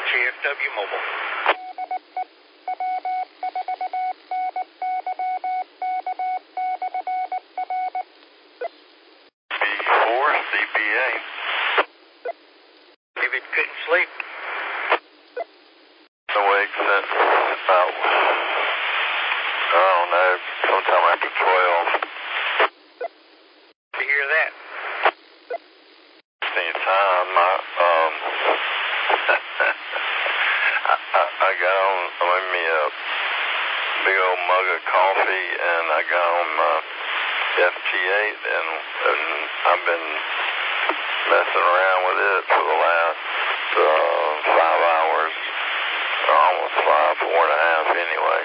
KFW Mobile. B4 CPA. David couldn't sleep. Awake since about, I don't know, sometime after 12. To hear that. Anytime, I got on, I made me a big old mug of coffee, and I got on my FT8, and I've been messing around with it for the last 5 hours, or almost 5, 4.5 anyway.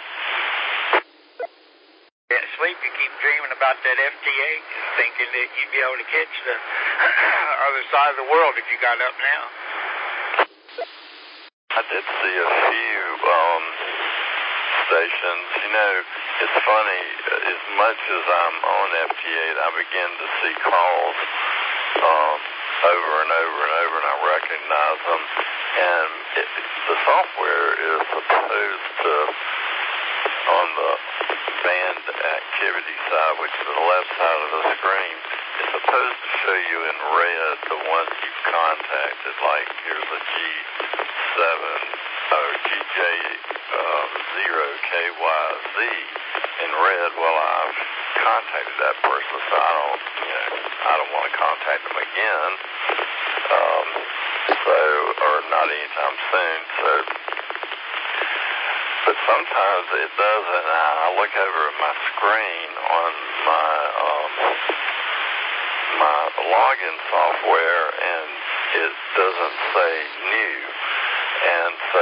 Can't sleep, you keep dreaming about that FT8, thinking that you'd be able to catch the other side of the world if you got up now. I did see a few stations. You know, it's funny, as much as I'm on FT8, I begin to see calls over and over and over, and I recognize them. And the software is supposed to, on the band activity side, which is the left side of the screen, it's supposed to show you in red the ones you've contacted, like here's a G7 or GJ0KYZ in red. Well, I've contacted that person, so I don't want to contact them again, or not anytime soon, but sometimes it doesn't. I look over at my screen on my login software, and it doesn't say new, and so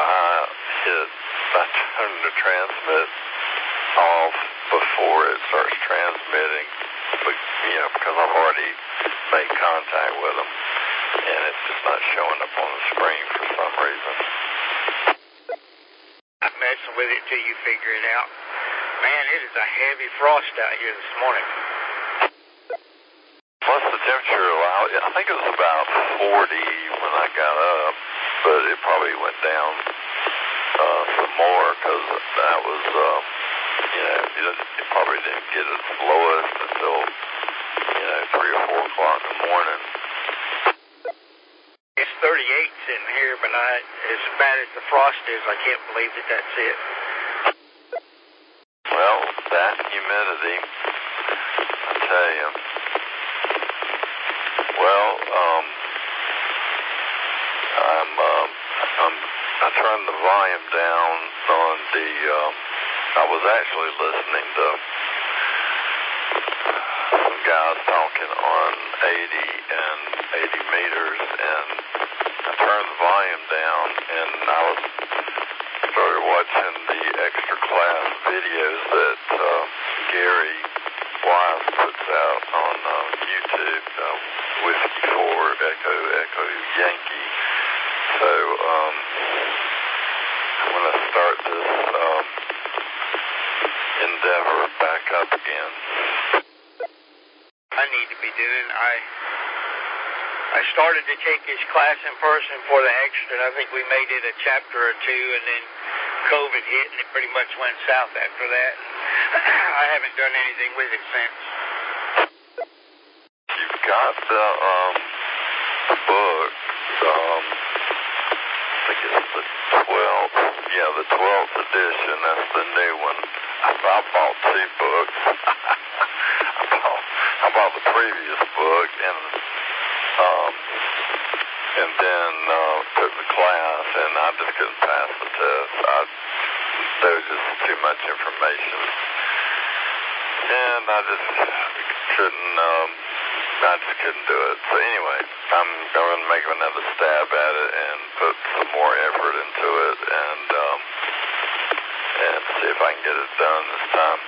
I turn the transmit off before it starts transmitting, because I've already made contact with them, and it's just not showing up on the screen for some reason. I'm messing with it till you figure it out. Man, it is a heavy frost out here this morning. Plus the temperature allowed, I think it was about 40 when I got up, but it probably went down some more, because that was, it probably didn't get its lowest until, 3 or 4 o'clock in the morning. It's 38 sitting here, but as bad as the frost is, I can't believe that that's it. Well, that humidity, I tell you. Well, I turned the volume down on the, I was actually listening to some guys talking on 80 and 80 meters, and I turned the volume down, and I started watching the extra class videos that Gary Wise puts out on YouTube, Whiskey 4, Echo, Echo, Yankee. So, I'm going to start this endeavor back up again. I need to be doing, I started to take his class in person for the extra, and I think we made it a chapter or two, and then COVID hit, and it pretty much went south after that. I haven't done anything with it since. You've got the book, I think it's the 12th, the 12th edition, that's the new one. I bought 2 books. I bought the previous book, and then took the class, and I just couldn't pass the test. There was just too much information, and I just couldn't do it. So anyway, I'm going to make another stab at it and put some more effort into it, and see if I can get it done this time.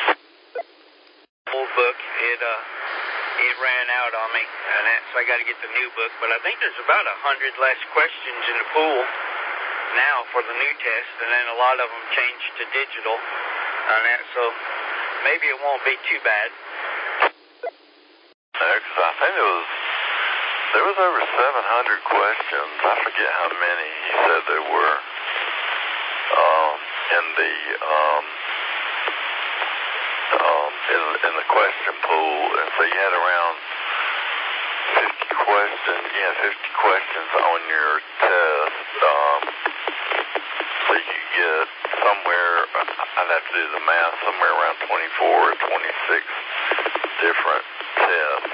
Old book, it ran out on me, and so I got to get the new book. But I think there's about 100 less questions in the pool now for the new test, and then a lot of them changed to digital on that, so maybe it won't be too bad. Because I think it was there was over 700 questions. I forget how many he said there were in the question pool, and so you had around 50 questions. You had 50 questions on your test. So you could get somewhere, I'd have to do the math, somewhere around 24 or 26 different tests.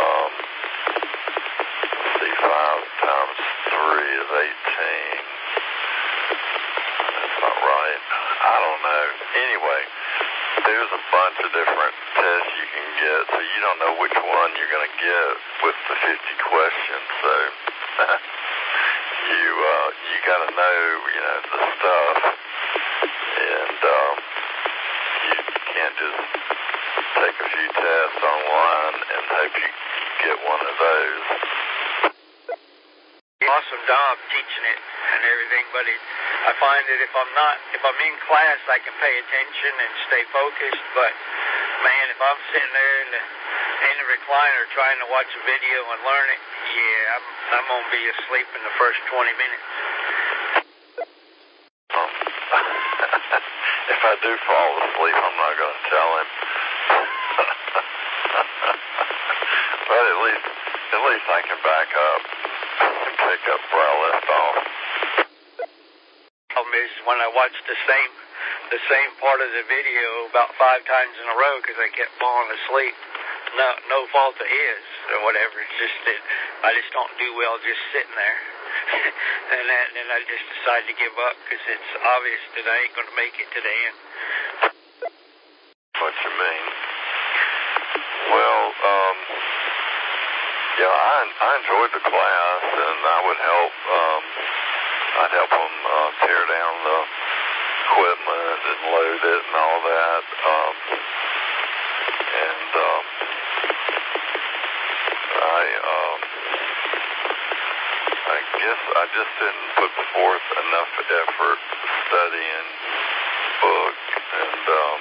See, 5 times 3 is 18. That's not right. I don't know. Anyway, there's a bunch of different tests you can get, so you don't know which one you're going to get with the 50 questions. So you got to know, the stuff, and you can't just take a few tests online and hope you get one of those. Awesome job teaching it and everything, but I find that if I'm in class, I can pay attention and stay focused, but man, if I'm sitting there in the recliner trying to watch a video and learn it, I'm going to be asleep in the first 20 minutes. If I do fall asleep, I'm not going to tell him. But at least I can back up and pick up where I left off. Problem is when I watched the same part of the video about 5 times in a row because I kept falling asleep. No fault of his or whatever. It's just that I just don't do well just sitting there. and then I just decided to give up because it's obvious that I ain't going to make it to the end. What you mean? Well, I enjoyed the class, and I would help. I'd help them tear down the equipment and load it and all that. I guess I just didn't put forth enough effort studying the book, and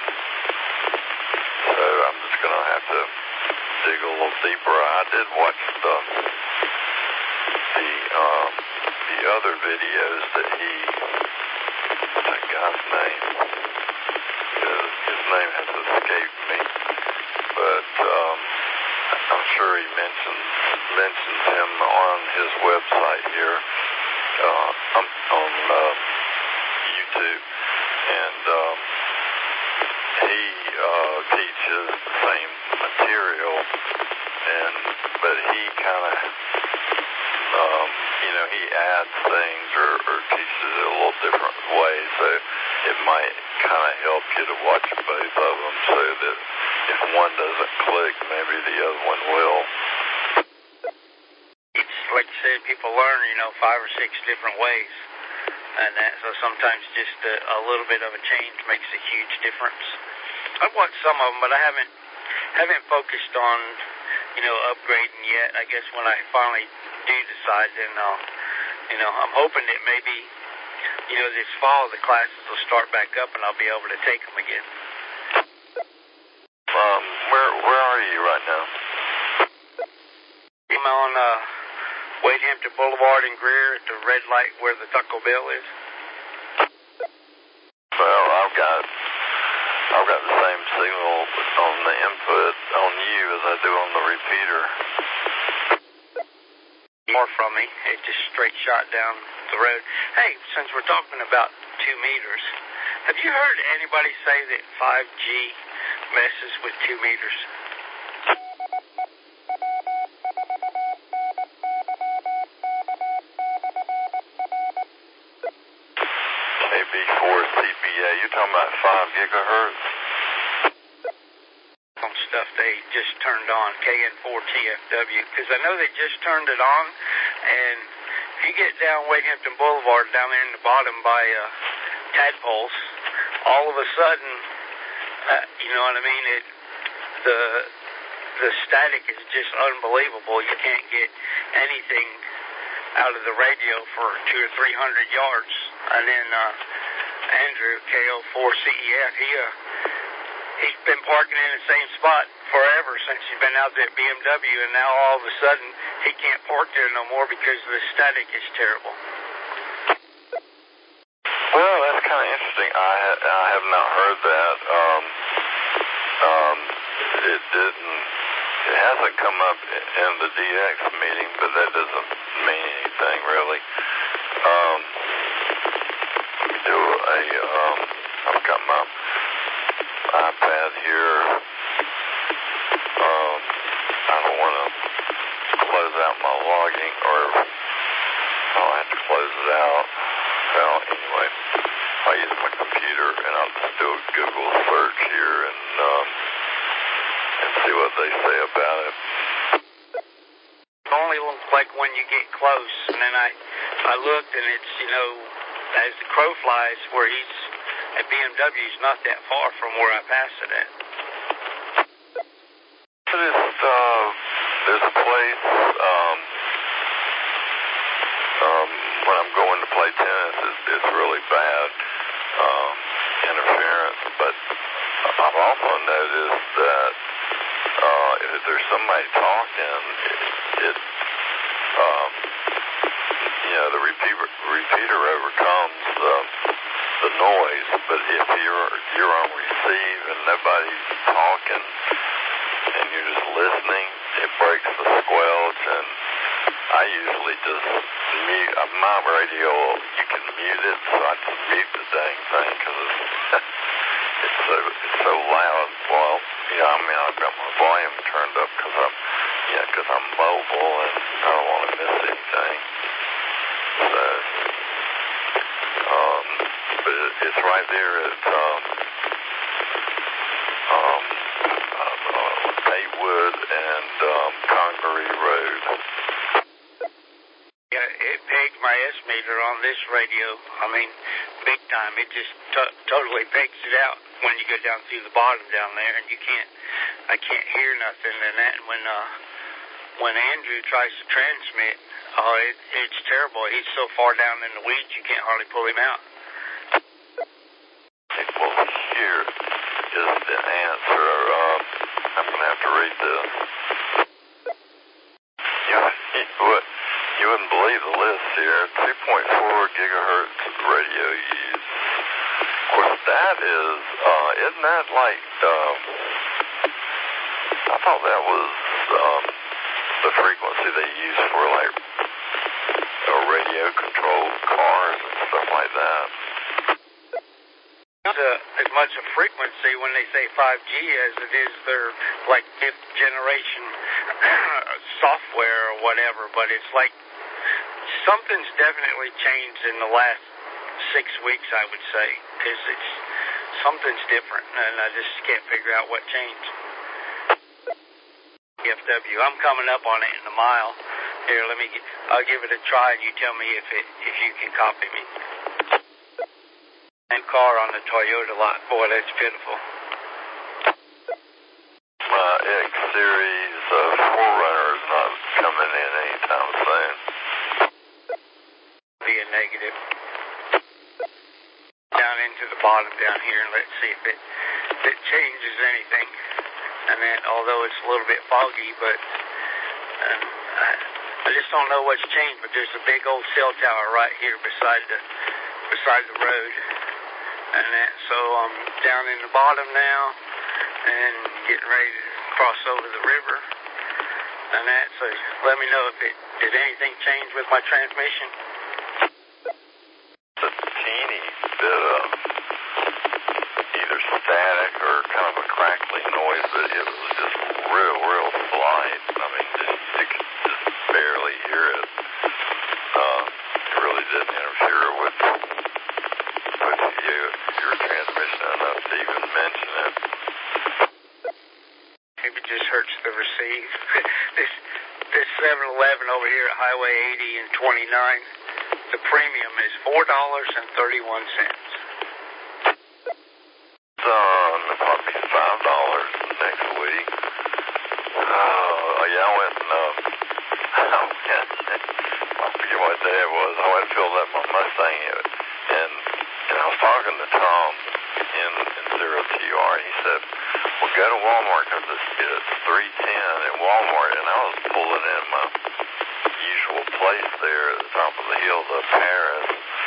so I'm just going to have to dig a little deeper. I did watch the other videos that what's that guy's name? His name has escaped me, but I'm sure he mentions him on his website here on YouTube, and he teaches the same material, but he kind of he adds things or teaches it a little different way, so it might kind of help you to watch both of them, so that if one doesn't click, maybe the other one will. It's like you said, people learn, 5 or 6 different ways, and so sometimes just a little bit of a change makes a huge difference. I've watched some of them, but I haven't focused on, upgrading yet. I guess when I finally do decide, then I'm hoping that maybe, this fall the classes will start back up and I'll be able to take them again. Where are you right now? I'm on Wade Hampton Boulevard in Greer at the red light where the Taco Bell is. Well, I've got the same signal on the input on you as I do on the repeater. More from me. It just straight shot down the road. Hey, since we're talking about 2 meters, have you heard anybody say that 5G messes with 2 meters? KB4 CPA, you're talking about 5 gigahertz? Stuff they just turned on, KN4 TFW, because I know they just turned it on, and if you get down Wade Hampton Boulevard down there in the bottom by Tadpoles, all of a sudden, you know what I mean, the static is just unbelievable. You can't get anything out of the radio for 200 or 300 yards, and then Andrew, KO4CEF, he's been parking in the same spot forever since he's been out there at BMW, and now all of a sudden he can't park there no more because the static is terrible. Well, that's kind of interesting. I have not heard that. It hasn't come up in the DX meeting, but that doesn't mean anything really. Let me do I've got my iPad here. I don't want to close out my logging, or I'll have to close it out. Well, anyway, I'll use my computer and I'll just do a Google search here and see what they say about it. It only looks like when you get close, and then I looked, and it's, as the crow flies, where he's at BMW is not that far from where I passed it at. There's a place, when I'm going to play tennis, it's really bad interference, but I've also noticed that if there's somebody talking, the repeater overcomes the noise, but if you're on receive and nobody's talking and you're just listening, it breaks the squelch, and I usually just mute my radio. You can mute it, so I just mute the dang thing because it's so loud. Well, I've got my volume turned up because I'm mobile and I don't want to miss anything. So, but it's right there at Patewood and Congaree Road. Yeah, it pegs my S meter on this radio. I mean, big time. It just totally pegs it out when you go down through the bottom down there, and I can't hear nothing. And that when Andrew tries to transmit, it's terrible. He's so far down in the weeds you can't hardly pull him out. Well, here is the answer. I'm going to have to read this. You wouldn't believe the list here. 2.4 gigahertz radio use. Of course, that is, isn't that like, I thought that was the frequency they use for like radio-controlled cars and stuff like that. Not as much a frequency when they say 5G as it is their like 5th generation software or whatever, but it's like something's definitely changed in the last 6 weeks, I would say, because something's different, and I just can't figure out what changed. FW, I'm coming up on it in a mile. Here, I'll give it a try, and you tell me if you can copy me. And car on the Toyota lot. Boy, that's pitiful. My X series 4Runner is not coming in anytime soon. Be a negative. Down into the bottom down here, and let's see if it changes anything. And then, although it's a little bit foggy, but I just don't know what's changed. But there's a big old cell tower right here beside the road. And so I'm down in the bottom now and getting ready to cross over the river. And so let me know if did anything change with my transmission? It's a teeny bit of either static or kind of a crackling noise, but it was just real slight. I mean, you could just barely hear it. It really didn't interfere with your transmission enough to even mention it. Maybe it just hurts the receive. This 7-Eleven over here at Highway 80 and 29, the premium is $4.31. It'll probably be $5 next week. Yeah, I went I forget what day it was. I went and filled up my Mustang, and I was talking to Tom in 0TR. He said, well, go to Walmart because it's $3.10 at Walmart, and I was pulling in my actual place there at the top of the hill, the Paris,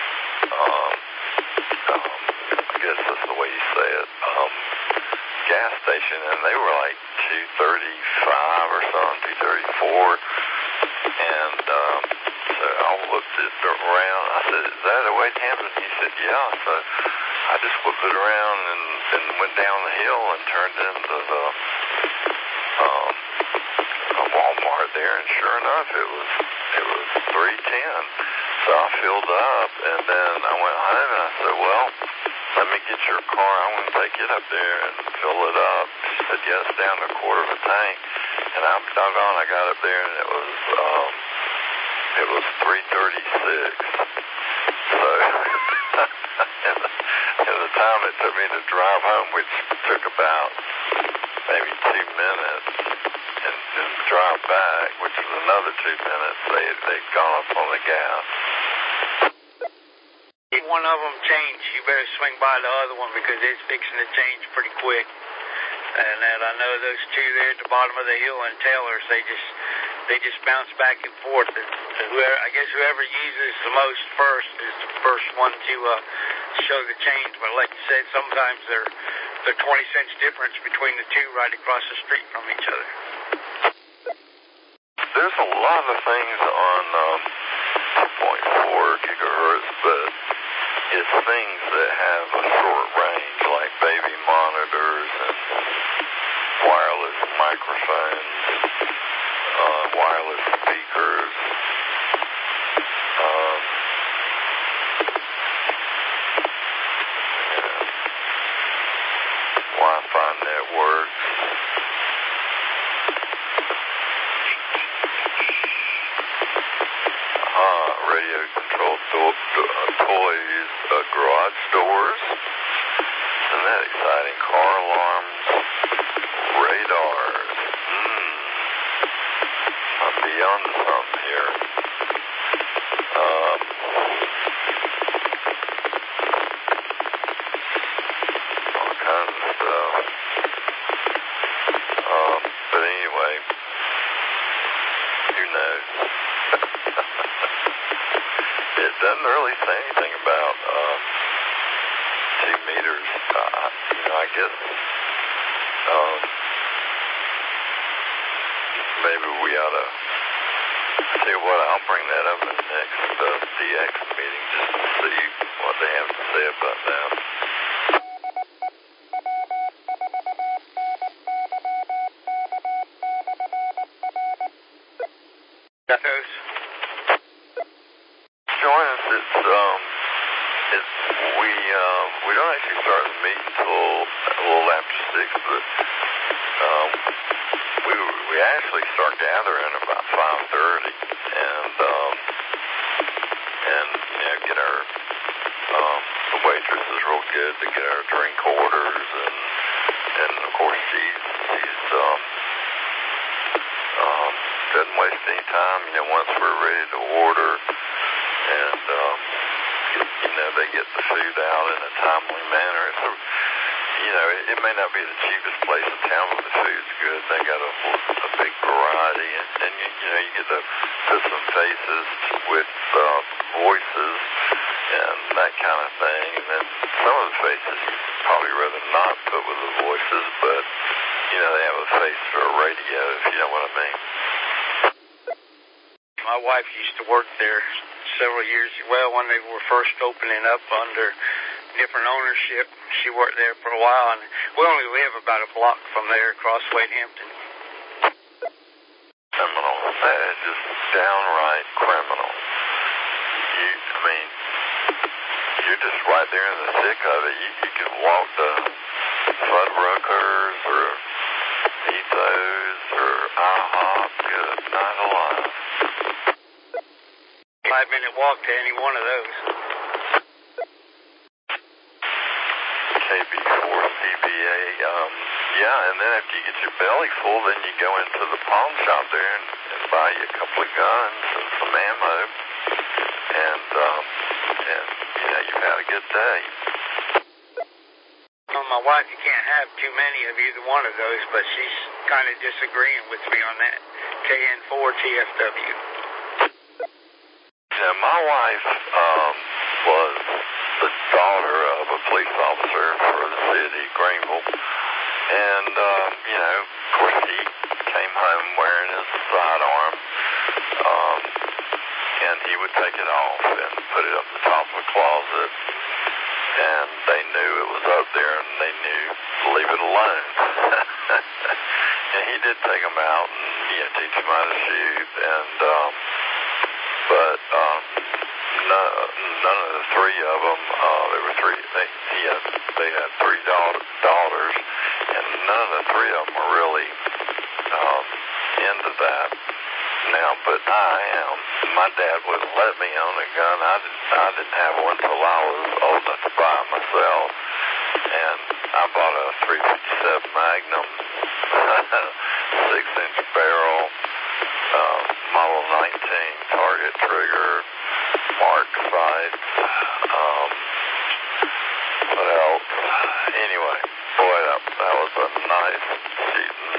I guess that's the way you say it, gas station, and they were like $2.35 or something, $2.34, and so I looked it around. I said, "Is that a Wade Hampton?" He said, "Yeah." So I just whipped it around and went down the hill and turned into the Walmart there, and sure enough, it was 3:10. So I filled up, and then I went home, and I said, "Well, let me get your car. I want to take it up there and fill it up." She said, "Yeah, it's down to a quarter of a tank." And I'm doggone, I got up there, and it was 3:36. So and the time it took me to drive home, which took about maybe 2 minutes, and drive back, which was another 2 minutes, they'd gone up on the gas. If one of them change, you better swing by the other one because it's fixing to change pretty quick. And that I know those two there at the bottom of the hill and Taylor's, they just bounce back and forth. And whoever uses the most first is the first one to show the change. But like you said, sometimes they're 20 cents difference between the two right across the street from each other. There's a lot of things on 2.4 gigahertz, but it's things that have a short range, like baby monitors and wireless microphones, wireless speakers, Wi-Fi networks. Radio-controlled toys, garage doors. Isn't that exciting? Car alarms, radars. I'm beyond something here. All kinds of stuff. But anyway, who knows? It doesn't really say anything about 2 meters. I guess maybe we ought to see what. I'll bring that up in the next DX meeting just to see what they have to say about that. Join us. We don't actually start the meeting until a little after 6, but we actually start gathering about 5:30, and get our the waitress is real good to get our drink orders, and of course she's doesn't waste any time. Once we're ready to order, and they get the food out in a timely manner. So, it may not be the cheapest place in town, but the food's good. They got a big variety, and you get to put some faces with voices and that kind of thing. And then some of the faces you'd probably rather not put with the voices, but they have a face for a radio, if you know what I mean. My wife used to work there several years, when they were first opening up under different ownership. She worked there for a while, and we only live about a block from there across Wade Hampton. Criminal. That is just downright criminal. You're just right there in the thick of it. You can walk to Fuddruckers or Ethos or IHOP. Good night alive. 5-minute walk to any one of those. KB4CBA, and then after you get your belly full, then you go into the pawn shop there and buy you a couple of guns and some ammo, and you've had a good day. Well, my wife can't have too many of either one of those, but she's kind of disagreeing with me on that KN4 TFW. my wife was the daughter of a police officer for the city of Greenville. And, of course, he came home wearing his sidearm, and he would take it off and put it up the top of a closet. And they knew it was up there, and they knew to leave it alone. And he did take them out and, teach them how to shoot. And, but none of the three of them, there were three, they had three daughters, and none of the three of them were really into that. Now, but I am. My dad wouldn't let me own a gun. I didn't have one until I was old enough to buy it myself. And I bought a .357 Magnum, 6-inch barrel, Model 19 target trigger, mark sights. What else? Anyway, boy, that was a nice shooting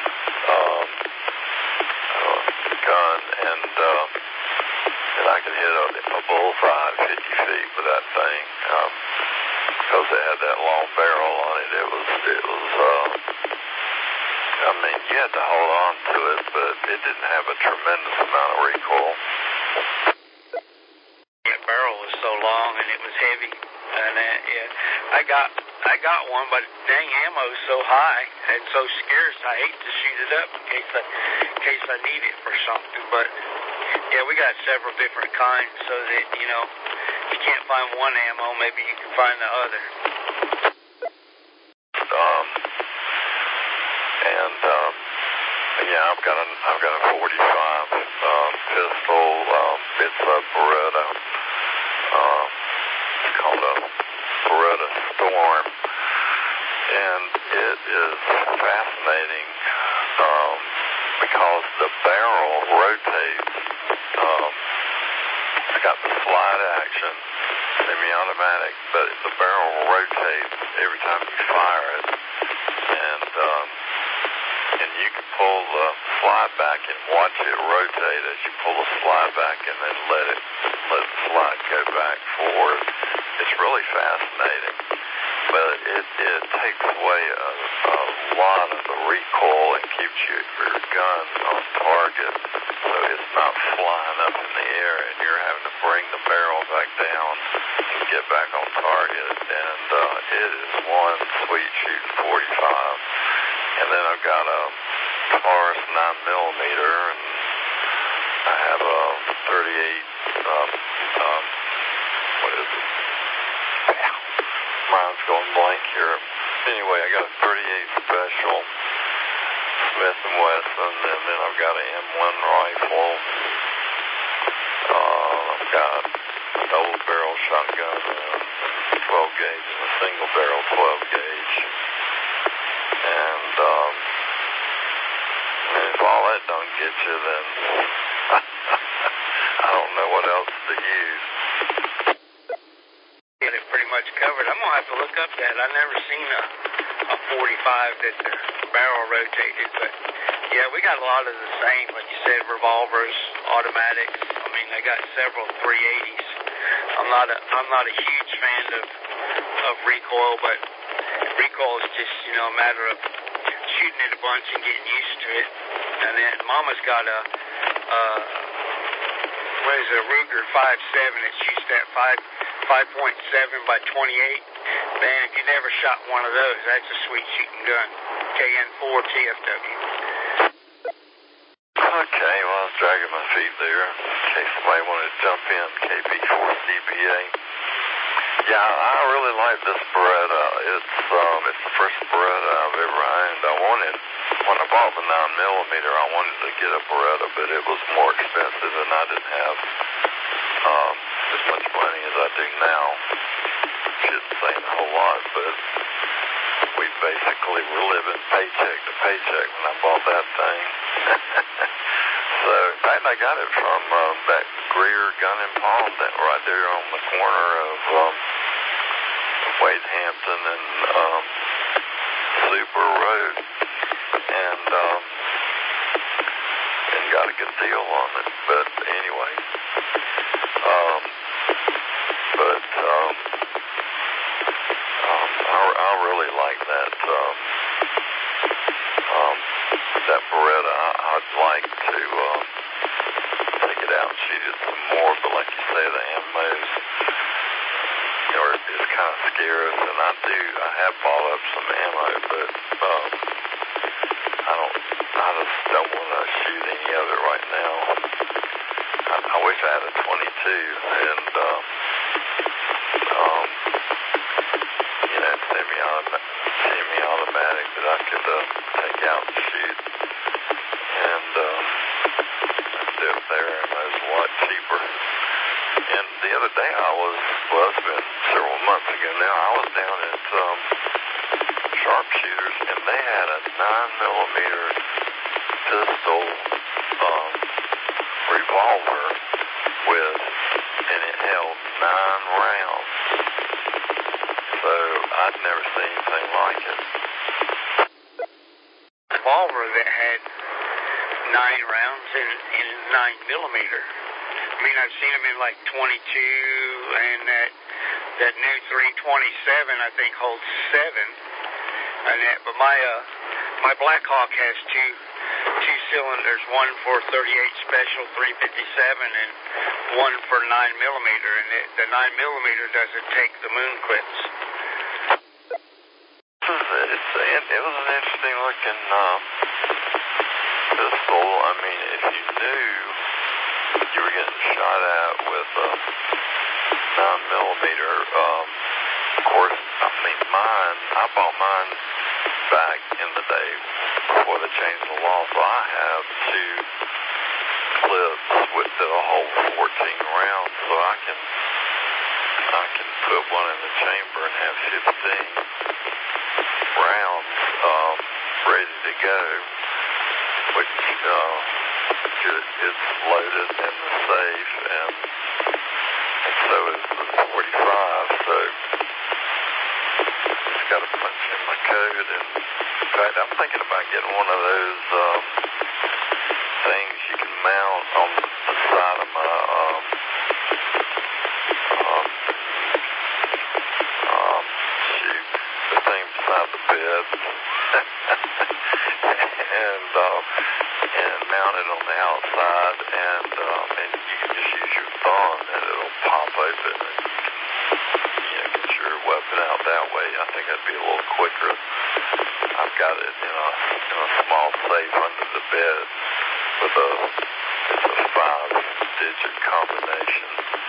gun, and I could hit a bullseye at 50 feet with that thing, because it had that long barrel on it. It was, you had to hold on to it, but it didn't have a tremendous amount of recoil. That barrel was so long and it was heavy, and I got one, but dang, ammo's so high and so scarce. I hate to shoot it up in case I need it for something. But yeah, we got several different kinds, so that if you can't find one ammo, maybe you can find the other. I've got a 45 pistol. It's a Beretta. It's called a Beretta Storm, and it is fascinating because the barrel rotates. I got the slide action, semi-automatic, but the barrel rotates every time you fire it, and you can pull the slide back and watch it rotate as you pull the slide back, and then let the slide go back forward. It's really fascinating, but it takes away a lot of the recoil and keeps your gun on target, so it's not flying up in the air and you're having to bring the barrel back down and get back on target. And it is one sweet shooting 45. And then I've got a Taurus 9mm, and I have a 38, what is it? Mine's going blank here. Anyway, I got a 38 Special Smith & Wesson, and then I've got an M1 rifle. I've got a double barrel shotgun, a 12 gauge, and a single barrel 12 gauge. And if all that don't get you, then I don't know what else to use. Get it pretty much covered. I'm gonna have to look up that. I've never seen a 45 that the barrel rotated, but yeah, we got a lot of the same, like you said, revolvers, automatics. I mean, I got several 380s. I'm not a huge fan of recoil, but recoil is just a matter of shooting it a bunch and getting used to it. And then Mama's got a Ruger 5.7 that shoots that 5.7 by 28. Man, if you never shot one of those, that's a sweet shooting gun. KN4 TFW. Okay, well, I was dragging my feet there in case somebody wanted to jump in. KP4CBA. Yeah, I really like this Beretta. It's the first Beretta I've ever owned. When I bought the 9mm, I wanted to get a Beretta, but it was more expensive, and I didn't have as much money as I do now. Shouldn't say a whole lot, but we basically were living paycheck to paycheck when I bought that thing. So, in fact, I got it from that Greer Gun and Pawn right there on the corner of Wade Hampton and Super Road, and got a good deal on it. But anyway, say the ammos is kind of scarce, and I have bought up some ammo, but I just don't want to shoot any of it right now. I wish I had a 22 and semi-automatic that I could take out and shoot, and do it there, and it was a lot cheaper. And the other day it's been several months ago now, I was down at Sharpshooters, and they had a 9mm pistol revolver and it held 9 rounds. So I'd never seen anything like it. Revolver that had 9 rounds in 9mm. I mean, I've seen them in like 22, and that new 327 I think holds 7. And that, but my Blackhawk has two cylinders, one for 38 Special 357 and one for 9mm, and the 9mm doesn't take the moon clips. It was an interesting looking pistol. I mean, if you knew you were getting shot at with a 9mm, of course, I mean, I bought mine back in the day before they changed the law, so I have 2 clips that will hold 14 rounds, so I can put one in the chamber and have 15 rounds ready to go, which it's loaded in the safe, and so is the 45, so just got to punch in my code. And in fact, I'm thinking about getting one of those things you can mount on the side of my the thing beside the bed, and mount it on the outside, and you can just use your thumb and it'll pop open, and you can get your weapon out that way. I think that'd be a little quicker. I've got it in a small safe under the bed with it's a 5-digit combination.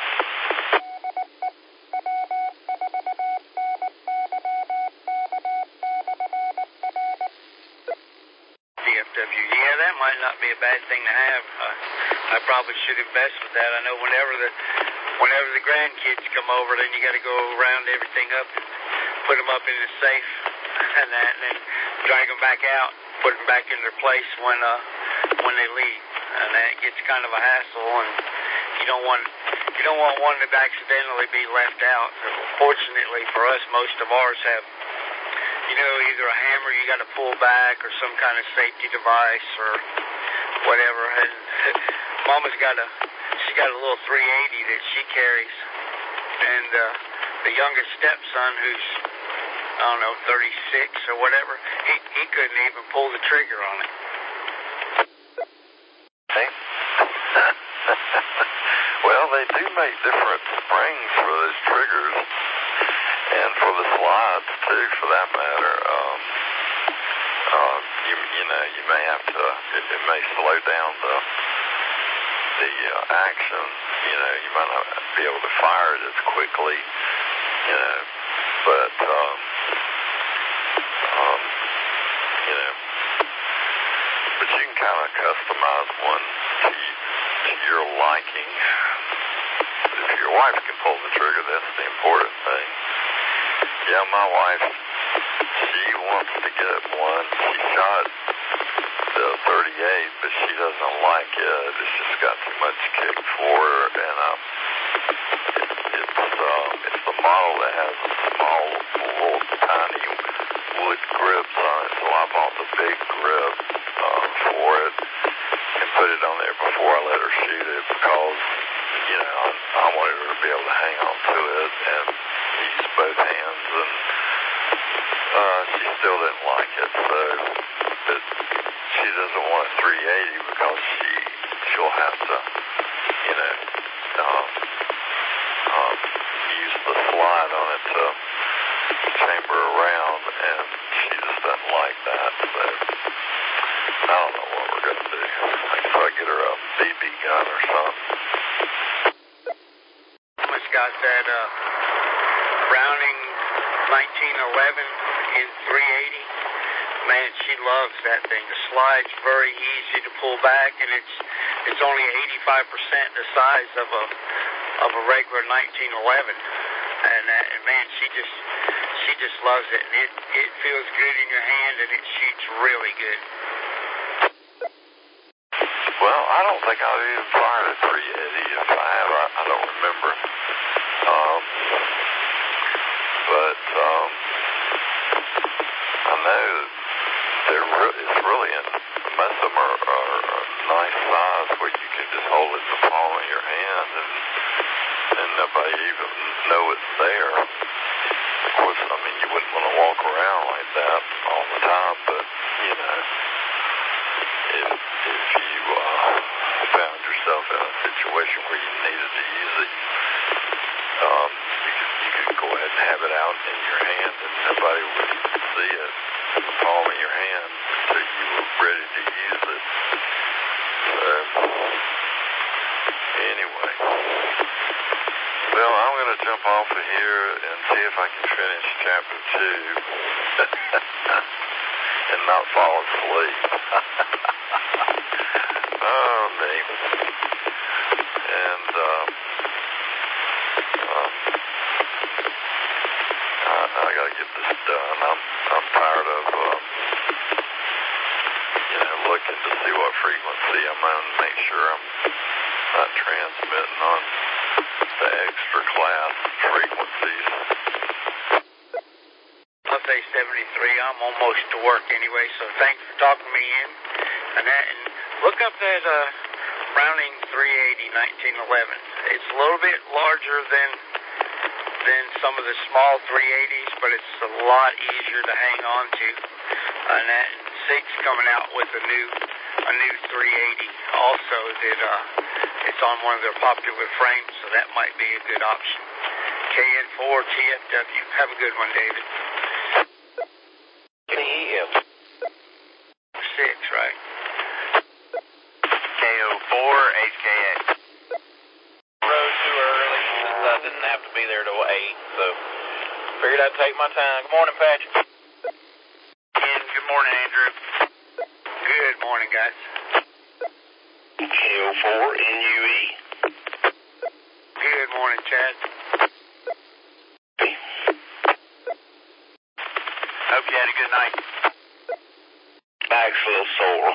Yeah, that might not be a bad thing to have. I probably should invest with that. I know whenever the grandkids come over, then you got to go round everything up and put them up in the safe and then drag them back out, put them back in their place when they leave, and that gets kind of a hassle. And you don't want one to accidentally be left out. Fortunately for us, most of ours have, either a hammer you got to pull back or some kind of safety device or whatever. And Mama's got a little 380 that she carries, and the youngest stepson, who's 36 or whatever, he couldn't even pull the trigger on it. Well, they do make different springs for those triggers, and for the slides too, for that matter. You may have to. It may slow down the action. You might not be able to fire it as quickly. But but you can kind of customize one to your liking. If your wife can pull the trigger, that's the important thing. Yeah, my wife, she wants to get one. She shot the 38, but she doesn't like it. It's just got too much kick for her, and it's the model that has a small, little tiny wood grips on it. So I bought the big grip for it and put it on there before I let her shoot it, because I wanted her to be able to hang on to it and use both hands, and she still didn't like it, so she doesn't want a 380 because she'll have to, chamber around, and she just doesn't like that. So I don't know what we're going to do. I guess I'll get her a BB gun or something. It's got that Browning 1911 in 380. Man, she loves that thing. The slide's very easy to pull back, and it's only 85% the size of a regular 1911. And man, she just loves it. And it feels good in your hand, and it shoots really good. Well, I don't think I've even fired a 380. If I have, I don't remember. But I know it's really most of them are a nice size where you can just hold it in the palm of your hand and nobody even know it's there. Of course, I mean, you wouldn't want to walk around like that all the time, but you know, if you found yourself in a situation where you needed to use it, you could go ahead and have it out in your hand, and nobody would even see it in the palm of your hand until you were ready to use it. So, anyway, well, I'm going to jump off of here and see if I can finish chapter 2 and not fall asleep. Oh, me. And, I got to get this done. I'm tired of, looking to see what frequency I'm on to make sure I'm not transmitting on the extra class frequencies. I'll say 73. I'm almost to work anyway, so thanks for talking me in. And look up that Browning 380 1911. It's a little bit larger than some of the small 380s, but it's a lot easier to hang on to. And that SIG's coming out with a new 380 also that it's on one of their popular frames, so that might be a good option. KN4 TFW. Have a good one, David. KEM 6, right? KO4 HKA. Rose too early since I didn't have to be there till 8, so figured I'd take my time. Good morning, Patrick. And good morning, Andrew. Good morning, guys. KO4 NUE. Good morning, Chad. Hope you had a good night. Back's a little sore.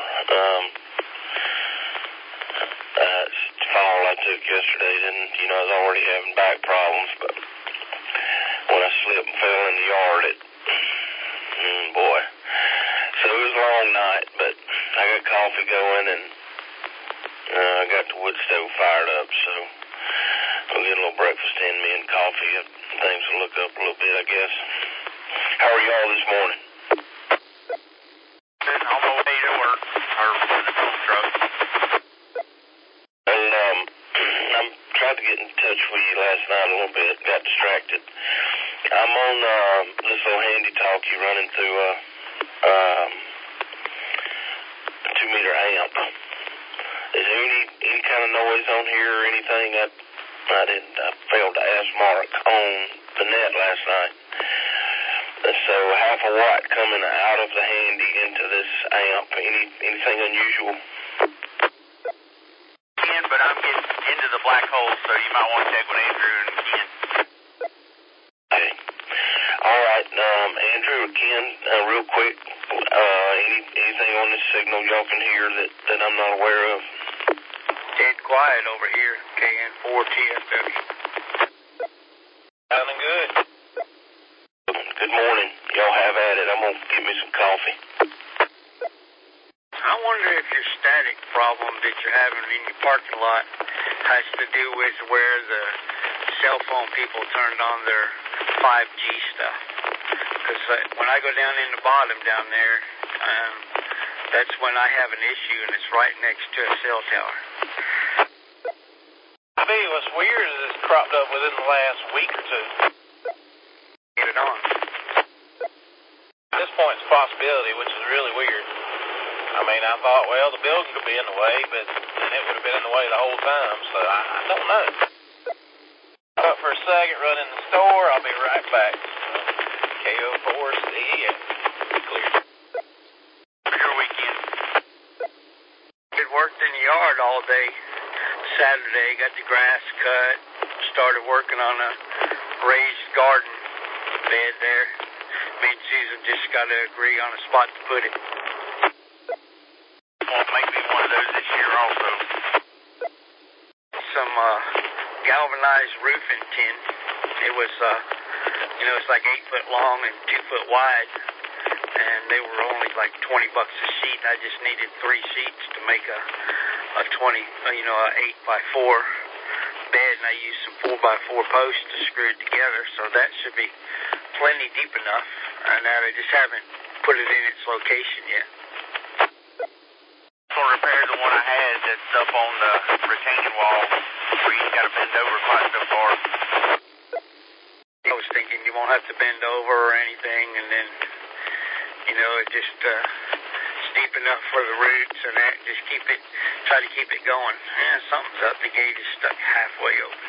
Fall I took yesterday, didn't, I was already having back problems, but when I slipped and fell in the yard, boy. So it was a long night, but I got coffee going, and I got the wood stove fired up, so we'll get a little breakfast in me and coffee. Things will look up a little bit, I guess. How are y'all this morning? Been on my way to work, or in the tool truck. And I tried to get in touch with you last night a little bit, got distracted. I'm on this little handy talk you running through a 2-meter amp. Is there any kind of noise on here or anything? I failed to ask Mark on the net last night. So half a watt coming out of the handy into this amp. Anything unusual? But I'm getting into the black hole, so you might want to check with Andrew and Ken. Okay. All right, Andrew, Ken, real quick, anything on this signal y'all can hear that I'm not aware of? Dead quiet over here, KN4 TFW. Sounding good. Good morning. Y'all have at it. I'm going to get me some coffee. I wonder if your static problem that you're having in your parking lot has to do with where the cell phone people turned on their 5G stuff. Because when I go down in the bottom down there, that's when I have an issue, and it's right next to a cell tower. I think what's weird is it's cropped up within the last week or two. Get it on. this point, it's a possibility, which is really weird. I mean, I thought, well, the building could be in the way, but then it would have been in the way the whole time, so I don't know. Up for a second, run in the store. I'll be right back. KO4C, clear. Your weekend. It worked in the yard all day. Saturday, got the grass cut, started working on a raised garden bed there. Me and Susan just got to agree on a spot to put it. Well, maybe one of those this year also. Some galvanized roofing tin. It was, it's like 8 foot long and 2 foot wide, and they were only like $20 a sheet. I just needed 3 sheets to make a 8 by 4 bed, and I used some 4 by 4 posts to screw it together, so that should be plenty deep enough. And now they just haven't put it in its location yet. So repair the one I had that's up on the retaining wall where you got to bend over quite so far. I was thinking you won't have to bend over or anything, and then, it just steep enough for the roots and that. Just try to keep it going. Something's up. The gate is stuck halfway open.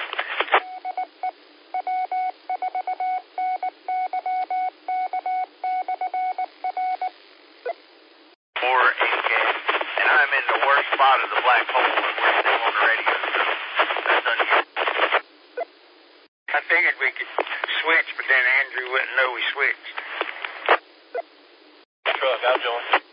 4AK, and I'm in the worst spot of the black hole, and we're still on the radio, so that's unusual. I figured we could switch, but then Andrew wouldn't know we switched. Truck, I'll join.